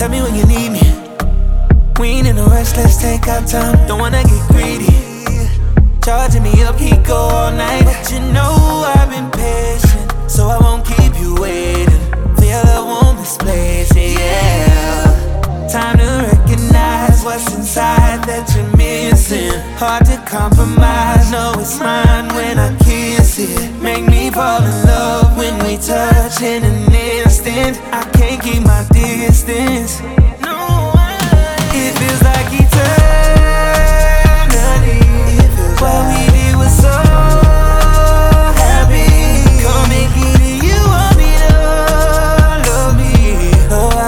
Tell me when you need me. We ain't in a rush, let's take our time. Don't wanna get greedy. Charging me up, he go all night. But you know I've been patient, so I won't keep you waiting. For your love won't misplace it, yeah. Time to recognize what's inside that you're missing. Hard to compromise, know it's mine when I kiss it. Make me fall in love when we touch in an instant. I can't keep my distance.